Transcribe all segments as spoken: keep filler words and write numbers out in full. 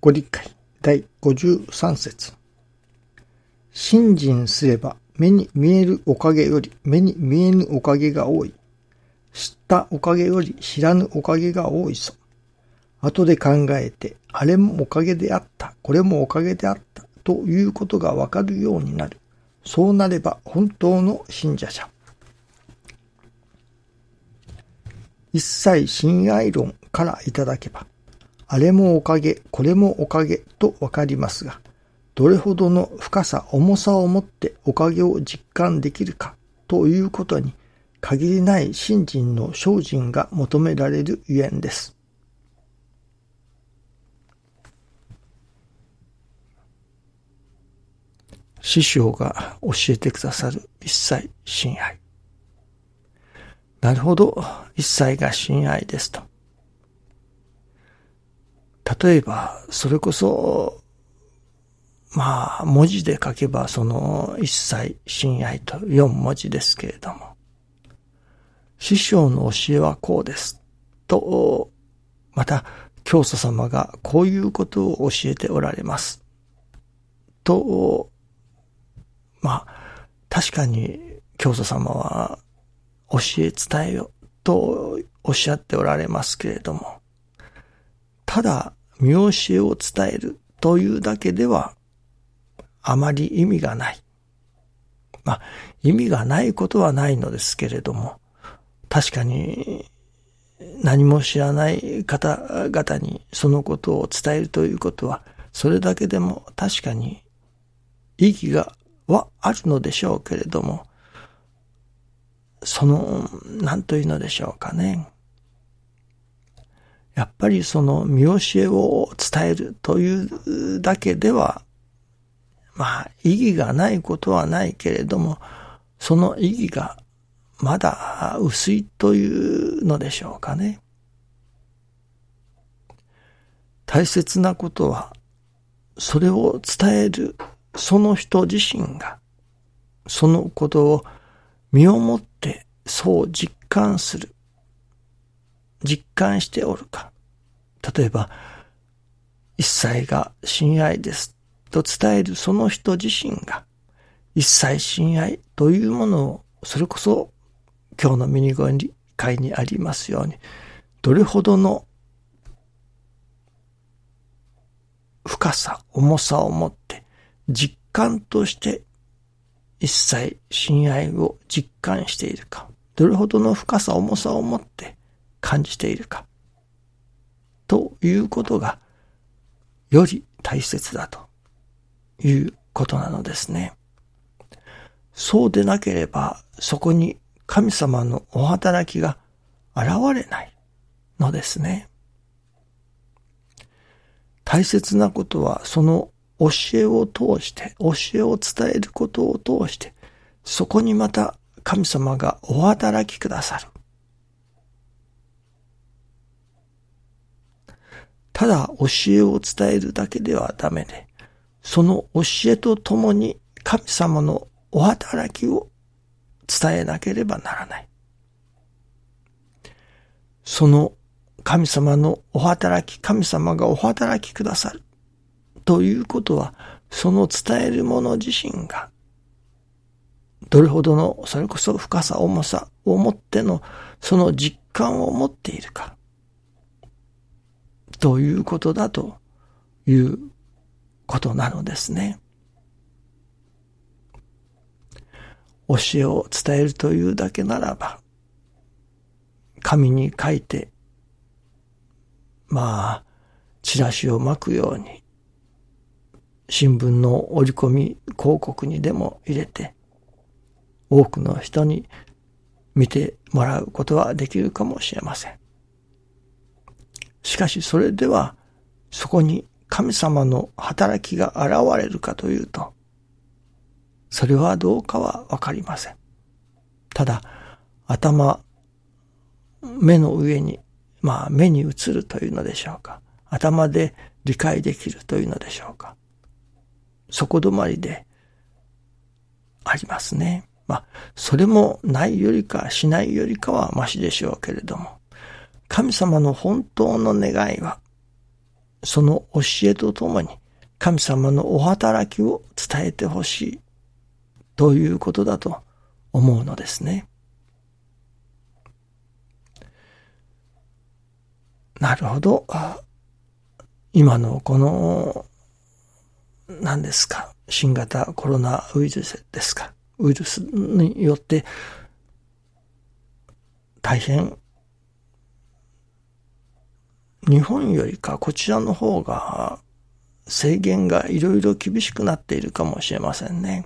ご理解だいごじゅうさん節。信心すれば目に見えるおかげより目に見えぬおかげが多い。知ったおかげより知らぬおかげが多いぞ。後で考えて、あれもおかげであった、これもおかげであったということがわかるようになる。そうなれば本当の信者じゃ。一切親愛論からいただけば、あれもおかげ、これもおかげとわかりますが、どれほどの深さ、重さをもっておかげを実感できるかということに、限りない信心の精進が求められるゆえんです。師匠が教えてくださる一切親愛。なるほど、一切が親愛ですと。例えば、それこそ、まあ、文字で書けばその一切親愛と四文字ですけれども、師匠の教えはこうです。と、また、教祖様がこういうことを教えておられます。と、まあ、確かに教祖様は教え伝えよとおっしゃっておられますけれども、ただ見教えを伝えるというだけではあまり意味がない。まあ、意味がないことはないのですけれども、確かに何も知らない方々にそのことを伝えるということは、それだけでも確かに意義がはあるのでしょうけれども、その、何というのでしょうかね。やっぱりその見教えを伝えるというだけでは、まあ意義がないことはないけれども、その意義がまだ薄いというのでしょうかね。大切なことは、それを伝えるその人自身が、そのことを身をもってそう実感する。実感しておるか。例えば、一切が親愛ですと伝えるその人自身が、一切親愛というものを、それこそ今日のミニゴニ会にありますように、どれほどの深さ、重さを持って、実感として一切親愛を実感しているか、どれほどの深さ、重さを持って感じているか、ということがより大切だということなのですね。そうでなければ、そこに神様のお働きが現れないのですね。大切なことは、その教えを通して、教えを伝えることを通して、そこにまた神様がお働きくださる。ただ教えを伝えるだけではダメで、その教えとともに神様のお働きを伝えなければならない。その神様のお働き、神様がお働きくださるということは、その伝える者自身がどれほどの、それこそ深さ、重さをもってのその実感を持っているかということだということなのですね。教えを伝えるというだけならば、紙に書いて、まあ、チラシを巻くように、新聞の折り込み広告にでも入れて、多くの人に見てもらうことはできるかもしれません。しかしそれでは、そこに神様の働きが現れるかというと、それはどうかはわかりません。ただ、頭、目の上に、まあ目に映るというのでしょうか。頭で理解できるというのでしょうか。そこ止まりでありますね。まあ、それもないよりかしないよりかはマシでしょうけれども、神様の本当の願いは、 その教えとともに神様のお働きを伝えてほしいということだと思うのですね。なるほど。今のこの何ですか、新型コロナウイルスですか、ウイルスによって大変日本よりかこちらの方が制限がいろいろ厳しくなっているかもしれませんね。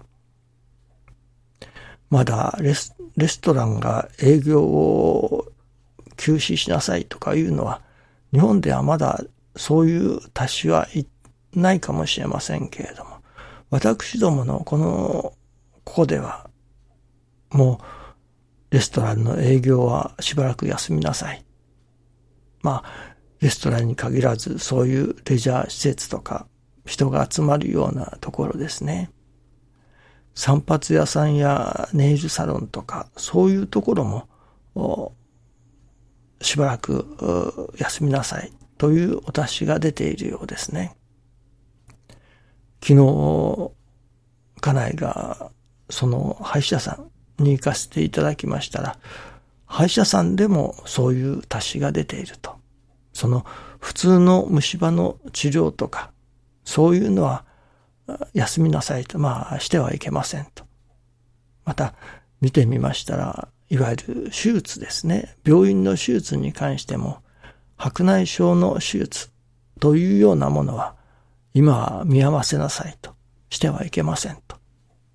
まだレス、レストランが営業を休止しなさいとかいうのは、日本ではまだそういう達しはいないかもしれませんけれども、私どものこの、ここでは、もうレストランの営業はしばらく休みなさい。まあ、レストランに限らず、そういうレジャー施設とか、人が集まるようなところですね。散髪屋さんやネイルサロンとか、そういうところも、しばらく休みなさいというお達しが出ているようですね。昨日、家内がその歯医者さんに行かせていただきましたら、歯医者さんでもそういう達しが出ていると。その普通の虫歯の治療とか、そういうのは休みなさいと、まあしてはいけませんと。また見てみましたら、いわゆる手術ですね。病院の手術に関しても、白内障の手術というようなものは、今は見合わせなさいと。してはいけませんと。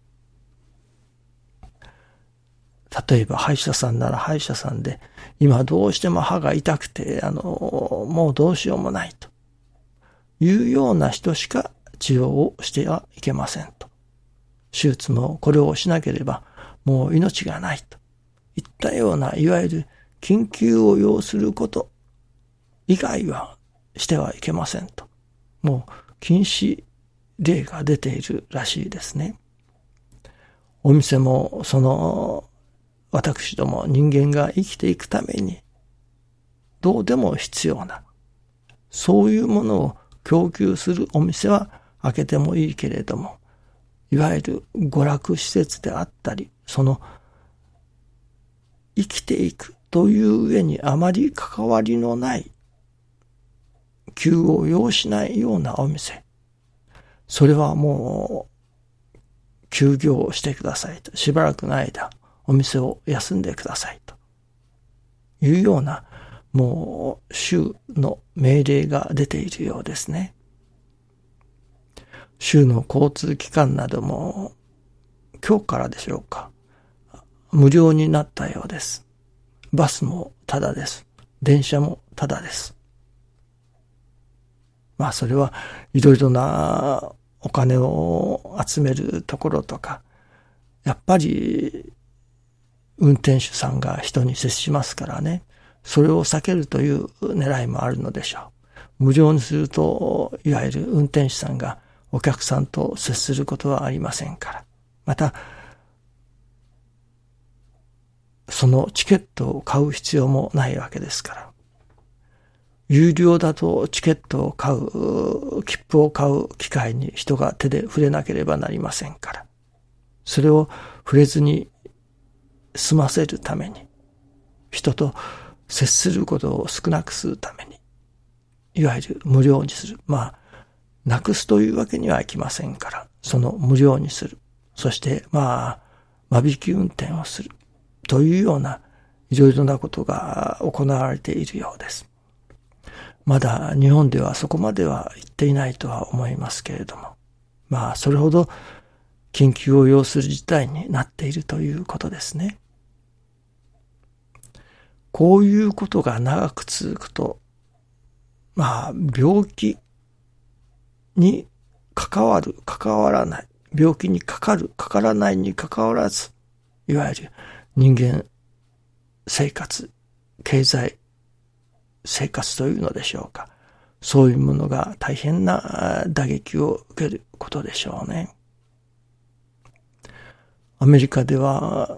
例えば歯医者さんなら歯医者さんで、今どうしても歯が痛くて、あの、もうどうしようもないというような人しか治療をしてはいけませんと。手術もこれをしなければもう命がないといったような、いわゆる緊急を要すること以外はしてはいけませんと。もう禁止令が出ているらしいですね。お店もその私ども人間が生きていくためにどうでも必要な、そういうものを供給するお店は開けてもいいけれども、いわゆる娯楽施設であったり、その生きていくという上にあまり関わりのない、急を要しないようなお店、それはもう休業をしてくださいと、しばらくの間お店を休んでくださいというような、もう州の命令が出ているようですね。州の交通機関なども今日からでしょうか、無料になったようです。バスもタダです。電車もタダです。まあそれはいろいろなお金を集めるところとか、やっぱり運転手さんが人に接しますからね、それを避けるという狙いもあるのでしょう。無料にすると、いわゆる運転手さんがお客さんと接することはありませんから。また、そのチケットを買う必要もないわけですから。有料だとチケットを買う、切符を買う機会に人が手で触れなければなりませんから。それを触れずに済ませるために、人と接することを少なくするために、いわゆる無料にする。まあ、なくすというわけにはいきませんから、その無料にする。そして、まあ、間引き運転をする。というような、いろいろなことが行われているようです。まだ日本ではそこまでは行っていないとは思いますけれども、まあ、それほど緊急を要する事態になっているということですね。こういうことが長く続くと、まあ、病気に関わる、関わらない、病気にかかる、かからないに関わらず、いわゆる人間生活、経済生活というのでしょうか。そういうものが大変な打撃を受けることでしょうね。アメリカでは、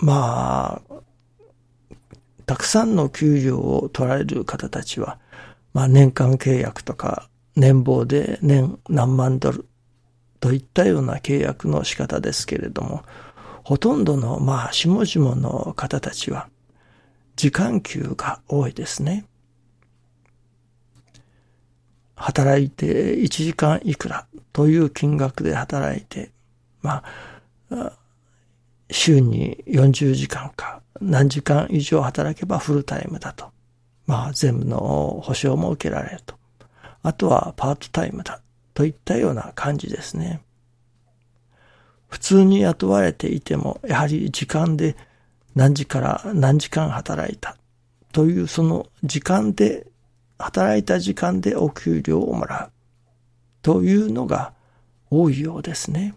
まあ、たくさんの給料を取られる方たちは、 まあ年間契約とか年俸で年何万ドルといったような契約の仕方ですけれども、ほとんどのまあ下々の方たちは時間給が多いですね。働いていちじかんいくらという金額で働いて、まあ、週によんじゅうじかんか何時間以上働けばフルタイムだと。まあ全部の保証も受けられると。あとはパートタイムだといったような感じですね。普通に雇われていても、やはり時間で何時から何時間働いたというその時間で、働いた時間でお給料をもらうというのが多いようですね。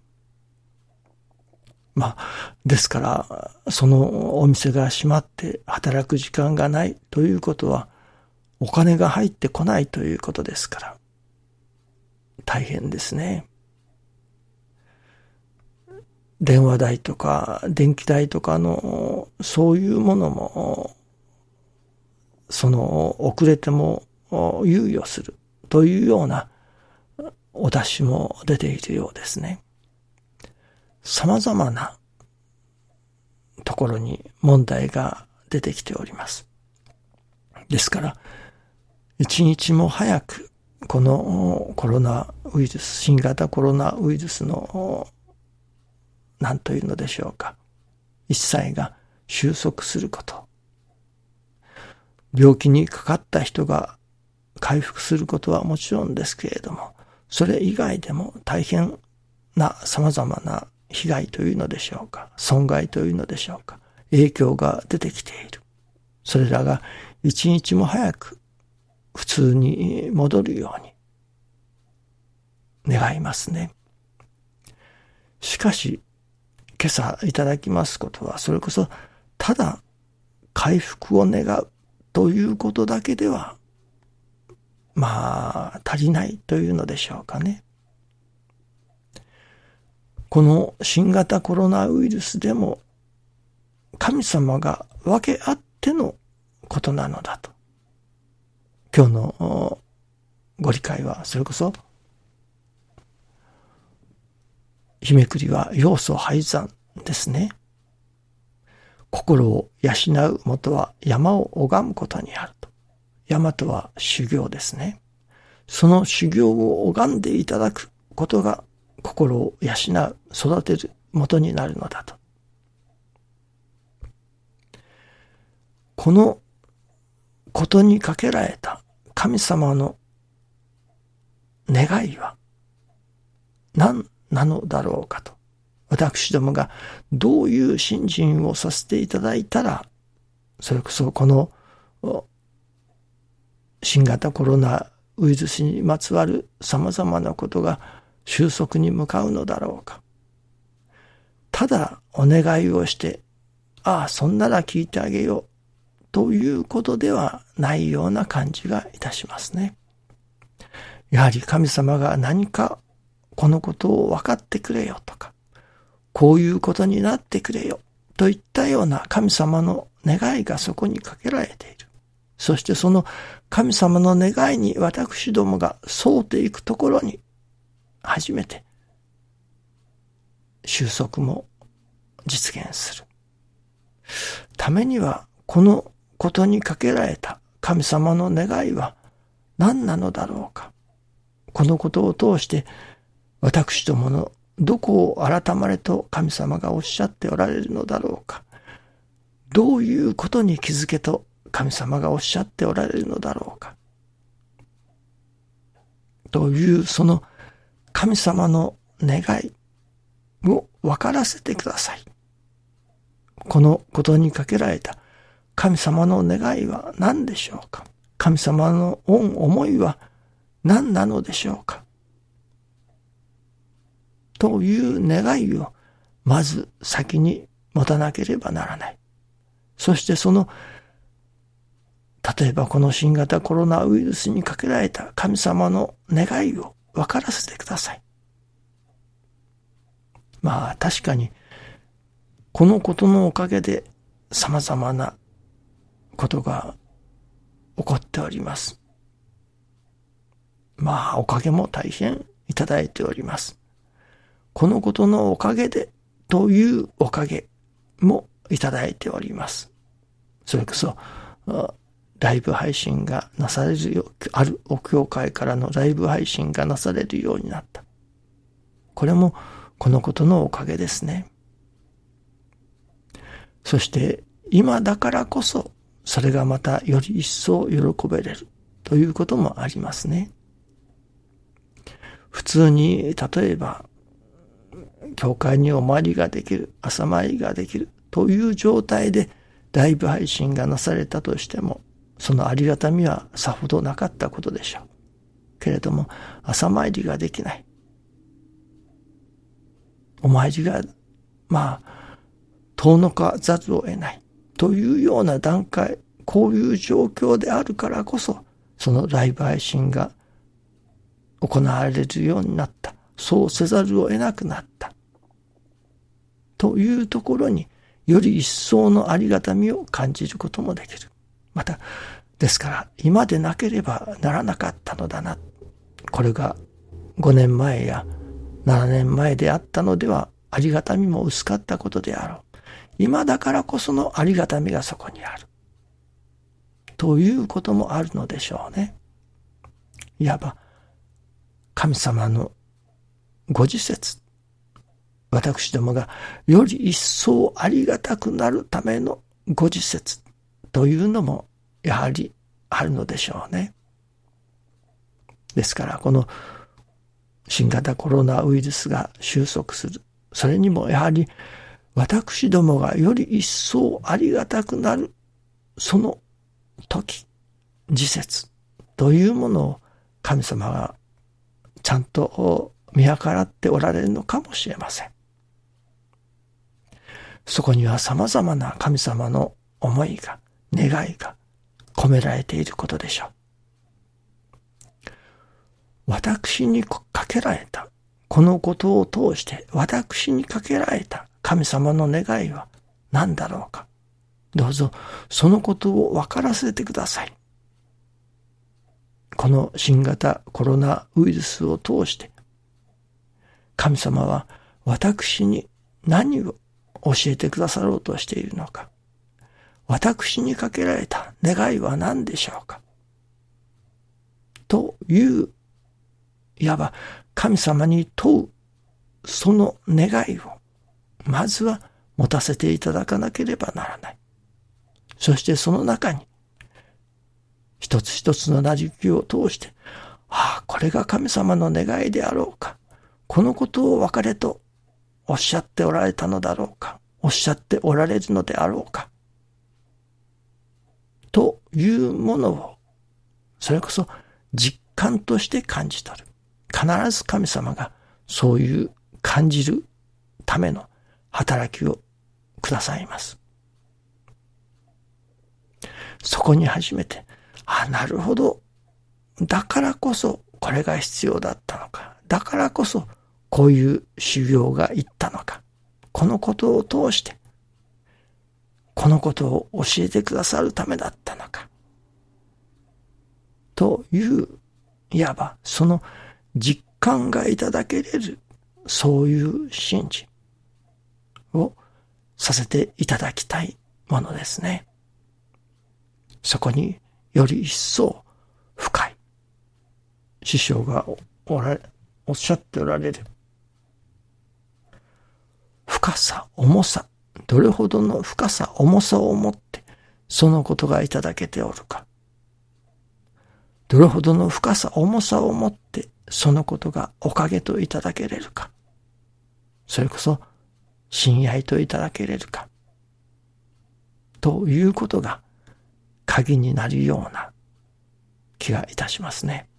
まあ、ですから、そのお店が閉まって働く時間がないということは、お金が入ってこないということですから、大変ですね。電話代とか電気代とかのそういうものもその遅れても猶予するというようなお達しも出ているようですね。様々なところに問題が出てきております。ですから一日も早くこのコロナウイルス、新型コロナウイルスの何というのでしょうか、一切が収束すること。病気にかかった人が回復することはもちろんですけれども、それ以外でも大変な様々な被害というのでしょうか、損害というのでしょうか、影響が出てきている。それらが一日も早く普通に戻るように願いますね。しかし、今朝いただきますことは、それこそただ回復を願うということだけでは、まあ足りないというのでしょうかね。この新型コロナウイルスでも神様が分けあってのことなのだと。今日のご理解はそれこそ日めくりは要素廃山ですね。心を養うもとは山を拝むことにあると。山とは修行ですね。その修行を拝んでいただくことが心を養う、育てるもとになるのだと。このことにかけられた神様の願いは何なのだろうかと。私どもがどういう信心をさせていただいたら、それこそこの新型コロナウイルスにまつわる様々なことが収束に向かうのだろうか。ただお願いをして、ああ、そんなら聞いてあげようということではないような感じがいたしますね。やはり神様が何かこのことを分かってくれよとか、こういうことになってくれよといったような神様の願いがそこにかけられている。そしてその神様の願いに私どもが沿っていくところに初めて収束も実現するためには、このことにかけられた神様の願いは何なのだろうか。このことを通して私どものどこを改まれと神様がおっしゃっておられるのだろうか。どういうことに気づけと神様がおっしゃっておられるのだろうか。というその神様の願いを分からせてください。このことにかけられた神様の願いは何でしょうか。神様の御思いは何なのでしょうか。という願いをまず先に持たなければならない。そしてその、例えばこの新型コロナウイルスにかけられた神様の願いを分からせてください。まあ確かにこのことのおかげで様々なことが起こっております。 まあおかげも大変いただいております。このことのおかげでというおかげもいただいております。それこそライブ配信がなされるよう、あるお教会からのライブ配信がなされるようになった。これもこのことのおかげですね。そして今だからこそそれがまたより一層喜べれるということもありますね。普通に例えば教会にお参りができる、朝参りができるという状態でライブ配信がなされたとしても、そのありがたみはさほどなかったことでしょう。けれども朝参りができない。お参りがまあ遠のかざるを得ないというような段階、こういう状況であるからこそ、そのライブ配信が行われるようになった。そうせざるを得なくなった。というところに、より一層のありがたみを感じることもできる。また、ですから、今でなければならなかったのだな。これがごねんまえやななねんまえであったのでは、ありがたみも薄かったことであろう。今だからこそのありがたみがそこにある。ということもあるのでしょうね。いわば、神様のご自節。私どもがより一層ありがたくなるためのご自節というのもやはりあるのでしょうね。ですからこの新型コロナウイルスが収束する。それにもやはり私どもがより一層ありがたくなるその時、時節というものを神様がちゃんと見計らっておられるのかもしれません。そこには様々な神様の思いが、願いが込められていることでしょう。私にかけられた、このことを通して私にかけられた神様の願いは何だろうか。どうぞそのことを分からせてください。この新型コロナウイルスを通して神様は私に何を教えてくださろうとしているのか。私にかけられた願いは何でしょうか。という、いわば神様に問うその願いをまずは持たせていただかなければならない。そしてその中に一つ一つのなじきを通して、ああ、これが神様の願いであろうか。このことを別れとおっしゃっておられたのだろうか。おっしゃっておられるのであろうか。というものを、それこそ実感として感じ取る。必ず神様がそういう感じるための働きをくださいます。そこに初めて、あ、なるほど。だからこそこれが必要だったのか。だからこそこういう修行がいったのか。このことを通して、このことを教えてくださるためだったのか。という、いわばその実感がいただけれる、そういう信心をさせていただきたいものですね。そこにより一層深い師匠がおられ、おっしゃっておられる深さ、重さ、どれほどの深さ、重さを持ってそのことがいただけておるか。どれほどの深さ、重さを持ってそのことがおかげといただけれるか。それこそ親愛といただけれるか。ということが鍵になるような気がいたしますね。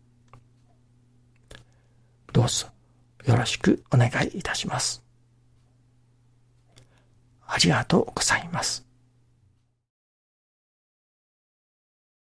どうぞよろしくお願いいたします。ありがとうございます。